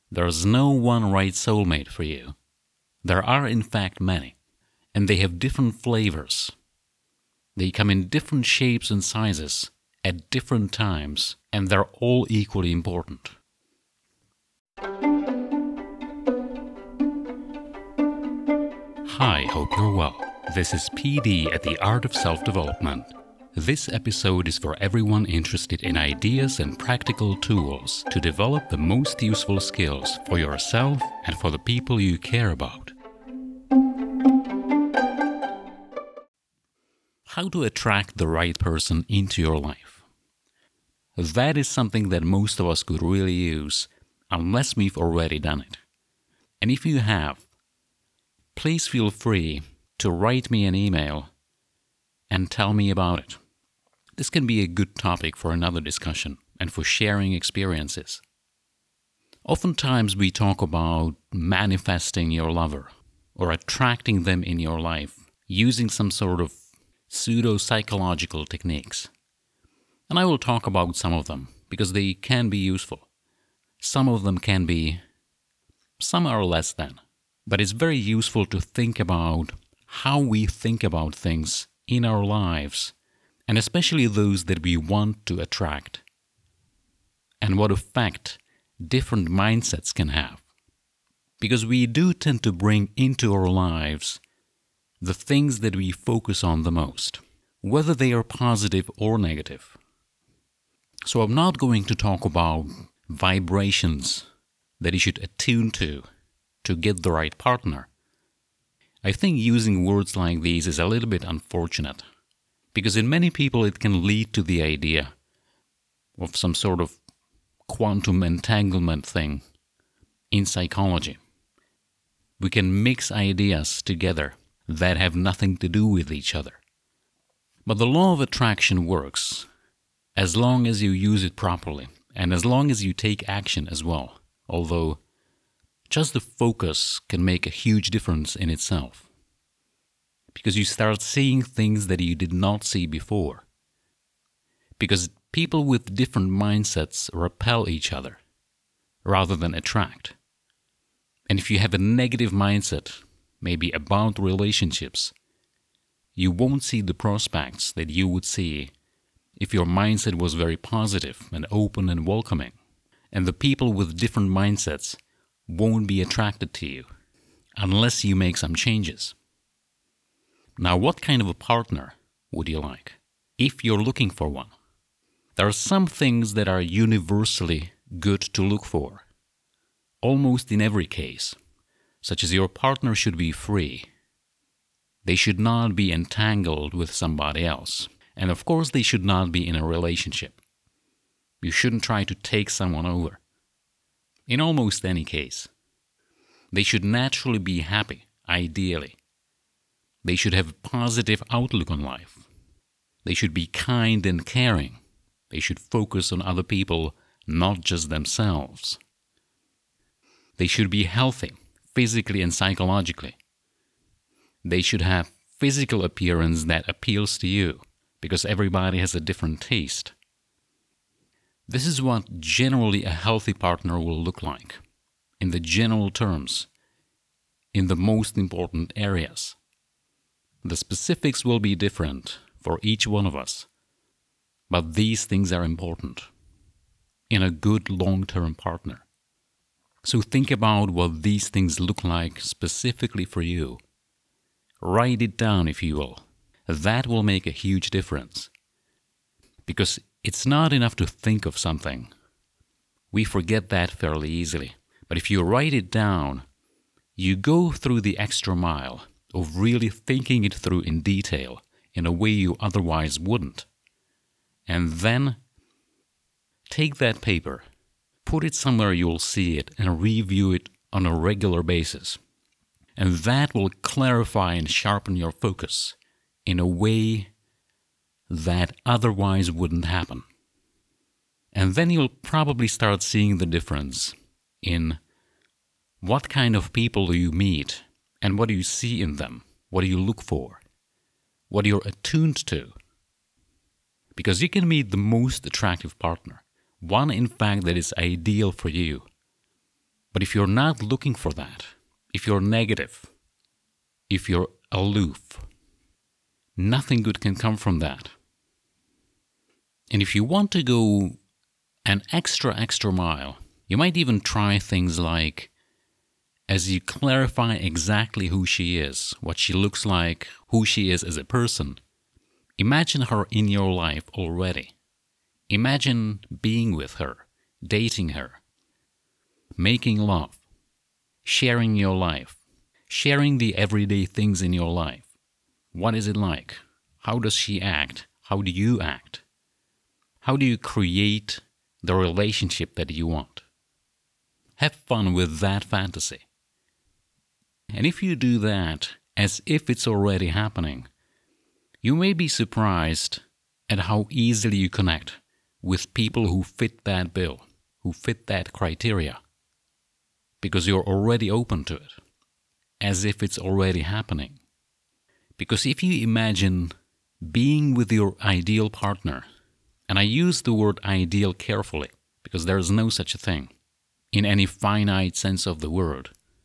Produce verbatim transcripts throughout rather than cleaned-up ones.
There's no one right soulmate for you. There are in fact many, and they have different flavors. They come in different shapes and sizes at different times, and they're all equally important. Hi, hope you're well. This is P D at the Art of Self-Development. This episode is for everyone interested in ideas and practical tools to develop the most useful skills for yourself and for the people you care about. How to attract the right person into your life. That is something that most of us could really use, unless we've already done it. And if you have, please feel free to write me an email and tell me about it. This can be a good topic for another discussion and for sharing experiences. Oftentimes we talk about manifesting your lover or attracting them in your life using some sort of pseudo-psychological techniques. And I will talk about some of them because they can be useful. Some of them can be, some are less than. But it's very useful to think about how we think about things in our lives, and especially those that we want to attract, and what effect different mindsets can have. Because we do tend to bring into our lives the things that we focus on the most, whether they are positive or negative. So I'm not going to talk about vibrations that you should attune to to get the right partner. I think using words like these is a little bit unfortunate, because in many people it can lead to the idea of some sort of quantum entanglement thing in psychology. We can mix ideas together that have nothing to do with each other. But the law of attraction works as long as you use it properly and as long as you take action as well, although just the focus can make a huge difference in itself. Because you start seeing things that you did not see before. Because people with different mindsets repel each other rather than attract. And if you have a negative mindset, maybe about relationships, you won't see the prospects that you would see if your mindset was very positive and open and welcoming. And the people with different mindsets won't be attracted to you unless you make some changes. Now, what kind of a partner would you like if you're looking for one? There are some things that are universally good to look for, almost in every case, such as your partner should be free. They should not be entangled with somebody else. And of course, they should not be in a relationship. You shouldn't try to take someone over. In almost any case, they should naturally be happy, ideally. They should have a positive outlook on life. They should be kind and caring. They should focus on other people, not just themselves. They should be healthy, physically and psychologically. They should have physical appearance that appeals to you, because everybody has a different taste. This is what generally a healthy partner will look like, in the general terms, in the most important areas. The specifics will be different for each one of us, but these things are important in a good long-term partner. So think about what these things look like specifically for you. Write it down, if you will. That will make a huge difference. Because it's not enough to think of something. We forget that fairly easily. But if you write it down, you go through the extra mile of really thinking it through in detail in a way you otherwise wouldn't. And then take that paper, put it somewhere you'll see it, and review it on a regular basis. And that will clarify and sharpen your focus in a way that otherwise wouldn't happen. And then you'll probably start seeing the difference in what kind of people do you meet and what do you see in them, what do you look for, what you're attuned to. Because you can meet the most attractive partner, one in fact that is ideal for you. But if you're not looking for that, if you're negative, if you're aloof, nothing good can come from that. And if you want to go an extra, extra mile, you might even try things like, as you clarify exactly who she is, what she looks like, who she is as a person, imagine her in your life already. Imagine being with her, dating her, making love, sharing your life, sharing the everyday things in your life. What is it like? How does she act? How do you act? How do you create the relationship that you want? Have fun with that fantasy. And if you do that as if it's already happening, you may be surprised at how easily you connect with people who fit that bill, who fit that criteria, because you're already open to it, as if it's already happening. Because if you imagine being with your ideal partner, and I use the word ideal carefully, because there is no such a thing in any finite sense of the word.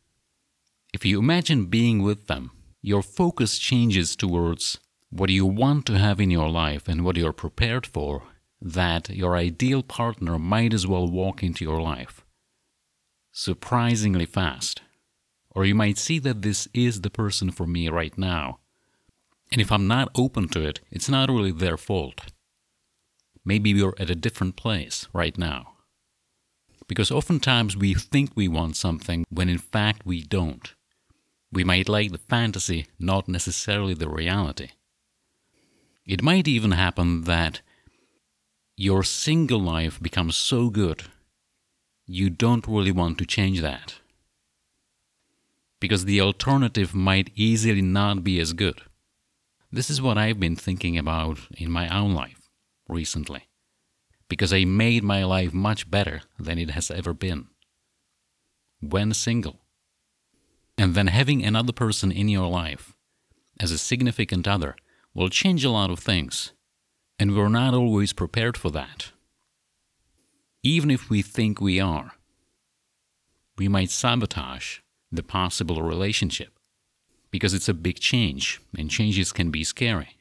If you imagine being with them, your focus changes towards what you want to have in your life and what you're prepared for, that your ideal partner might as well walk into your life surprisingly fast. Or you might see that this is the person for me right now. And if I'm not open to it, it's not really their fault. Maybe we're at a different place right now. Because oftentimes we think we want something when in fact we don't. We might like the fantasy, not necessarily the reality. It might even happen that your single life becomes so good, you don't really want to change that. Because the alternative might easily not be as good. This is what I've been thinking about in my own life recently. Because I made my life much better than it has ever been when single. And then having another person in your life as a significant other will change a lot of things. And we're not always prepared for that. Even if we think we are, we might sabotage the possible relationship because it's a big change, and changes can be scary.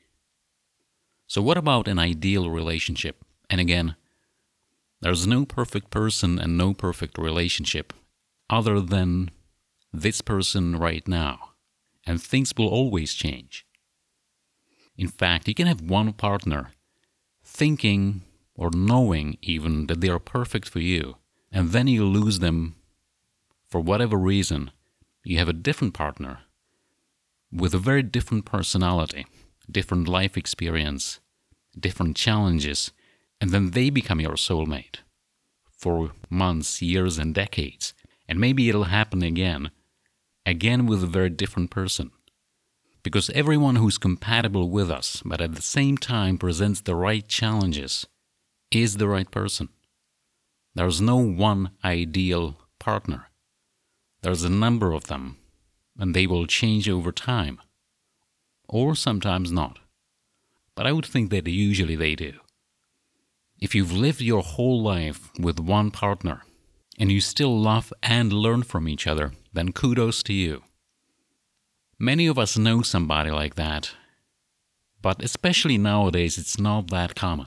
So what about an ideal relationship? And again, there's no perfect person and no perfect relationship other than this person right now, and things will always change. In fact, you can have one partner thinking or knowing even that they are perfect for you, and then you lose them for whatever reason. You have a different partner with a very different personality, different life experience, different challenges, and then they become your soulmate for months, years, and decades. And maybe it'll happen again, again with a very different person. Because everyone who's compatible with us, but at the same time presents the right challenges, is the right person. There's no one ideal partner. There's a number of them, and they will change over time. Or sometimes not. But I would think that usually they do. If you've lived your whole life with one partner, and you still love and learn from each other, then kudos to you. Many of us know somebody like that, but especially nowadays it's not that common.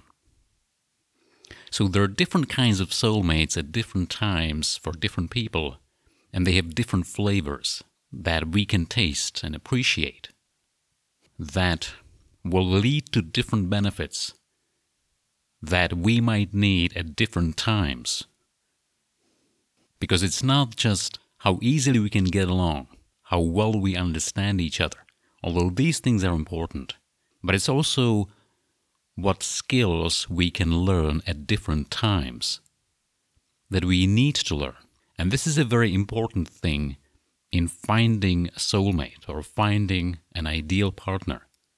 So there are different kinds of soulmates at different times for different people, and they have different flavors that we can taste and appreciate, that will lead to different benefits that we might need at different times. Because it's not just how easily we can get along, how well we understand each other, although these things are important, but it's also what skills we can learn at different times that we need to learn. And this is a very important thing in finding a soulmate or finding an ideal partner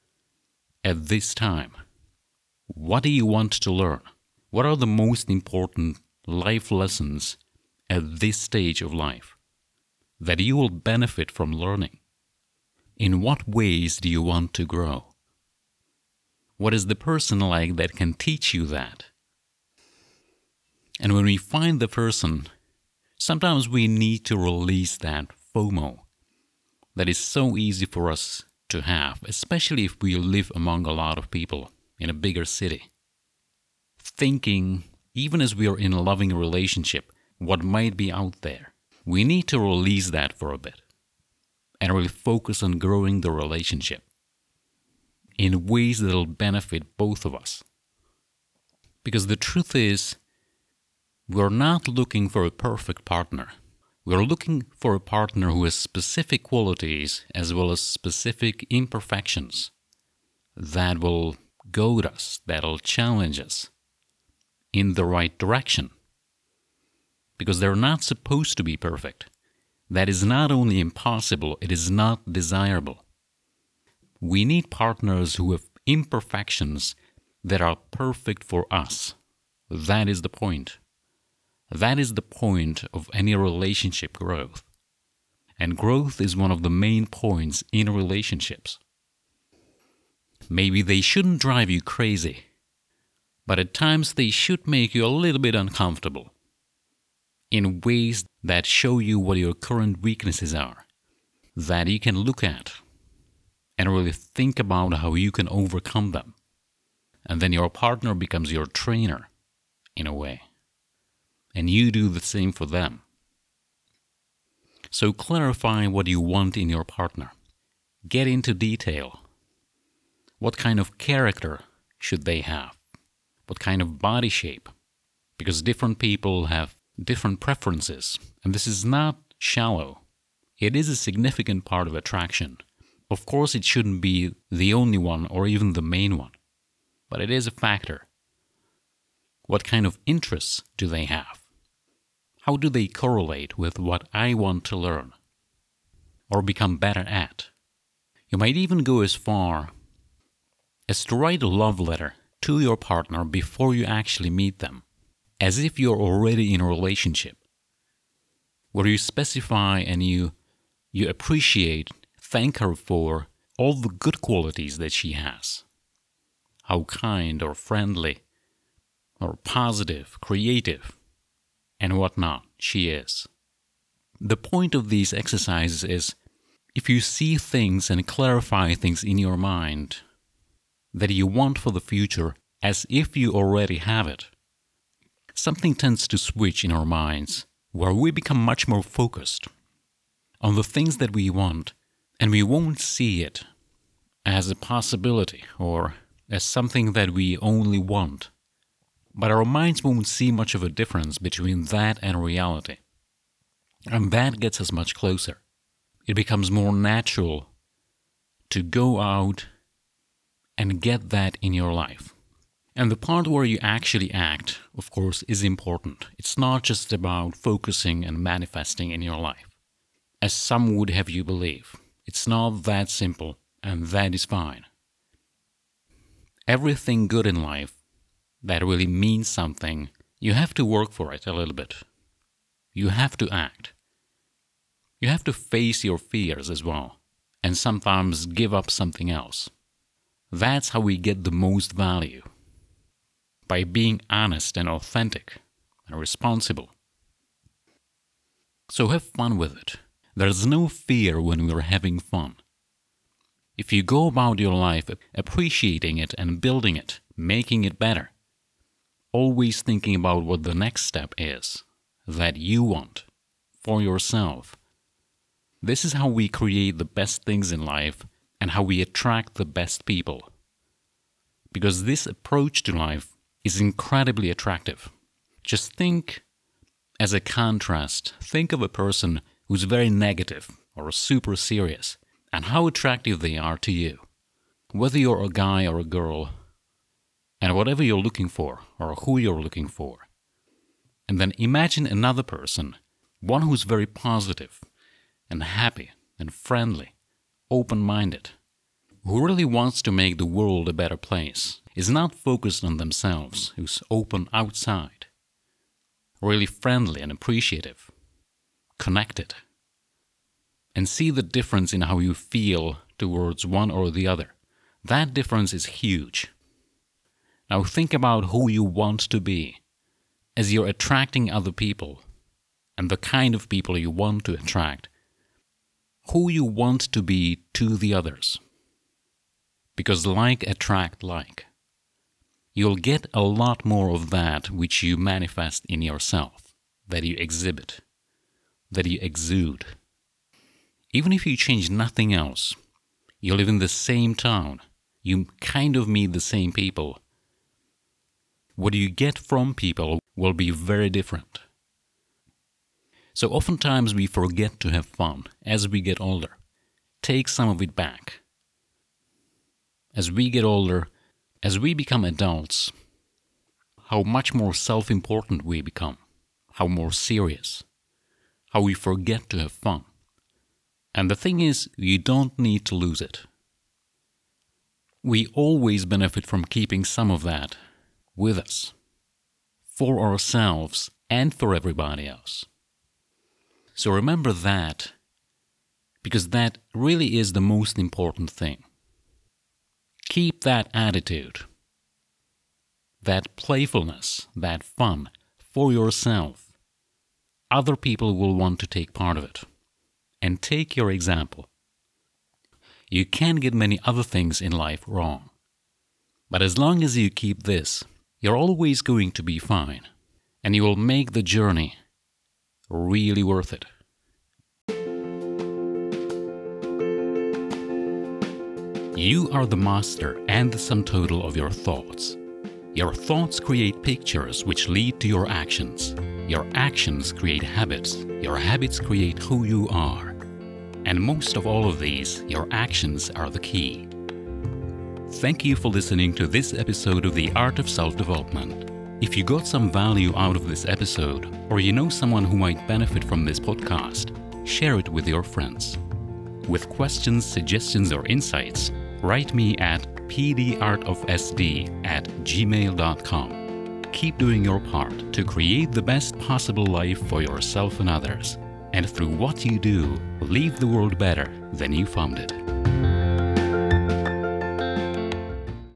at this time. What do you want to learn? What are the most important life lessons at this stage of life that you will benefit from learning? In what ways do you want to grow? What is the person like that can teach you that? And when we find the person Sometimes we need to release that FOMO that is so easy for us to have, especially if we live among a lot of people in a bigger city. Thinking, even as we are in a loving relationship, what might be out there. We need to release that for a bit and really focus on growing the relationship in ways that will benefit both of us. Because the truth is, we're not looking for a perfect partner. We're looking for a partner who has specific qualities as well as specific imperfections that will goad us, that'll challenge us in the right direction. Because they're not supposed to be perfect. That is not only impossible, it is not desirable. We need partners who have imperfections that are perfect for us. That is the point. That is the point of any relationship growth. And growth is one of the main points in relationships. Maybe they shouldn't drive you crazy, but at times they should make you a little bit uncomfortable in ways that show you what your current weaknesses are, that you can look at and really think about how you can overcome them. And then your partner becomes your trainer, in a way. And you do the same for them. So clarify what you want in your partner. Get into detail. What kind of character should they have? What kind of body shape? Because different people have different preferences, and this is not shallow. It is a significant part of attraction. Of course, it shouldn't be the only one or even the main one, but it is a factor. What kind of interests do they have? How do they correlate with what I want to learn or become better at? You might even go as far as to write a love letter to your partner before you actually meet them, as if you're already in a relationship, where you specify and you you appreciate, thank her for all the good qualities that she has. How kind or friendly or positive, creative, and whatnot she is. The point of these exercises is, if you see things and clarify things in your mind that you want for the future as if you already have it, something tends to switch in our minds where we become much more focused on the things that we want, and we won't see it as a possibility or as something that we only want. But our minds won't see much of a difference between that and reality. And that gets us much closer. It becomes more natural to go out and get that in your life. And the part where you actually act, of course, is important. It's not just about focusing and manifesting in your life, as some would have you believe. It's not that simple, and that is fine. Everything good in life that really means something, you have to work for it a little bit. You have to act. You have to face your fears as well, and sometimes give up something else. That's how we get the most value. By being honest and authentic and responsible. So have fun with it. There's no fear when we're having fun. If you go about your life appreciating it and building it, making it better, always thinking about what the next step is that you want for yourself, this is how we create the best things in life and how we attract the best people. Because this approach to life is incredibly attractive. Just think, as a contrast, think of a person who's very negative or super serious, and how attractive they are to you. Whether you're a guy or a girl, and whatever you're looking for, or who you're looking for. And then imagine another person, one who's very positive, and happy, and friendly, open-minded, who really wants to make the world a better place, is not focused on themselves, who's open outside, really friendly and appreciative, connected, and see the difference in how you feel towards one or the other. That difference is huge. Now think about who you want to be as you're attracting other people and the kind of people you want to attract, who you want to be to the others. Because like attract like. You'll get a lot more of that which you manifest in yourself, that you exhibit, that you exude. Even if you change nothing else, you live in the same town, you kind of meet the same people. What you get from people will be very different. So oftentimes we forget to have fun as we get older. Take some of it back. As we get older, as we become adults, how much more self-important we become, how more serious, how we forget to have fun. And the thing is, you don't need to lose it. We always benefit from keeping some of that with us, for ourselves and for everybody else. So remember that, because that really is the most important thing. Keep that attitude, that playfulness, that fun for yourself. Other people will want to take part of it. And take your example. You can get many other things in life wrong. But as long as you keep this, you're always going to be fine. And you will make the journey really worth it. You are the master and the sum total of your thoughts. Your thoughts create pictures which lead to your actions. Your actions create habits. Your habits create who you are. And most of all of these, your actions are the key. Thank you for listening to this episode of The Art of Self-Development. If you got some value out of this episode, or you know someone who might benefit from this podcast, share it with your friends. With questions, suggestions, or insights, write me at p d art of s d at gmail dot com. Keep doing your part to create the best possible life for yourself and others. And through what you do, leave the world better than you found it.